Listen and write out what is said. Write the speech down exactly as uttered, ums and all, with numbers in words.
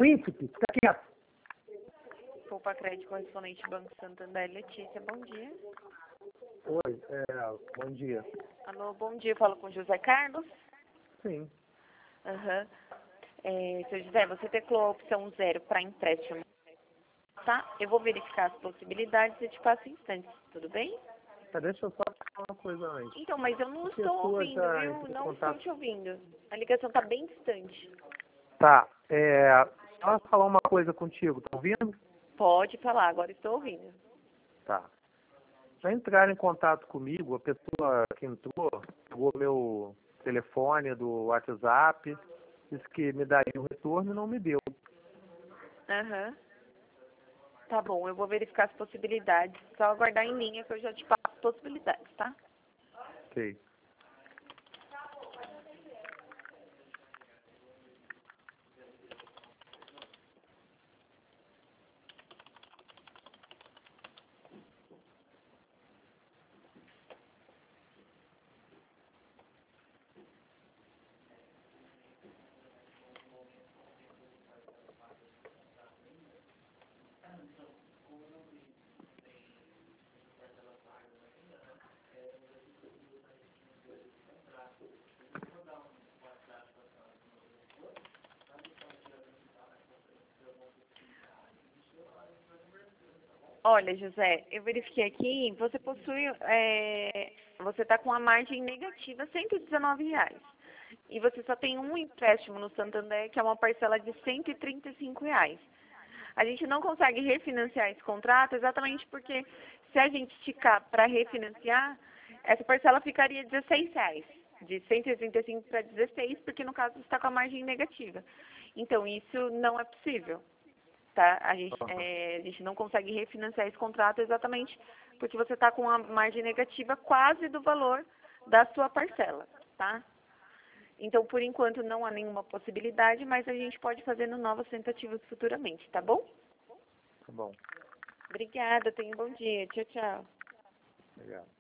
Príncipe, fica quieto. Poupa Crédito correspondente Banco Santander, Letícia, bom dia. Oi, é, bom dia. Alô, bom dia, falo com José Carlos. Sim. Aham. É, seu José, você teclou a opção zero para empréstimo, tá? Eu vou verificar as possibilidades e te passo em instantes, tudo bem? Tá, deixa eu só falar uma coisa antes. Então, mas eu não Porque estou sua ouvindo, já viu? entrou em Não contato. estou te ouvindo. A ligação está bem distante. Tá, é, só falar uma coisa contigo, tá ouvindo? Pode falar, agora estou ouvindo. Tá. Já entraram em contato comigo, a pessoa que entrou, pegou meu telefone do WhatsApp, disse que me daria um retorno e não me deu. Aham. Tá bom, eu vou verificar as possibilidades. Só aguardar em linha que eu já te passo as possibilidades, tá? Ok. Olha, José, eu verifiquei aqui, você possui, é, você está com a margem negativa cento e dezenove reais. E você só tem um empréstimo no Santander, que é uma parcela de cento e trinta e cinco reais. A gente não consegue refinanciar esse contrato exatamente porque se a gente esticar para refinanciar, essa parcela ficaria dezesseis reais. De cento e trinta e cinco para dezesseis, porque no caso você está com a margem negativa. Então, isso não é possível. Tá? A gente, é, a gente não consegue refinanciar esse contrato exatamente porque você está com a margem negativa quase do valor da sua parcela, tá? Então, por enquanto, não há nenhuma possibilidade, mas a gente pode fazer novas tentativas futuramente, tá bom? Tá bom. Obrigada, tenha um bom dia. Tchau, tchau. Obrigado.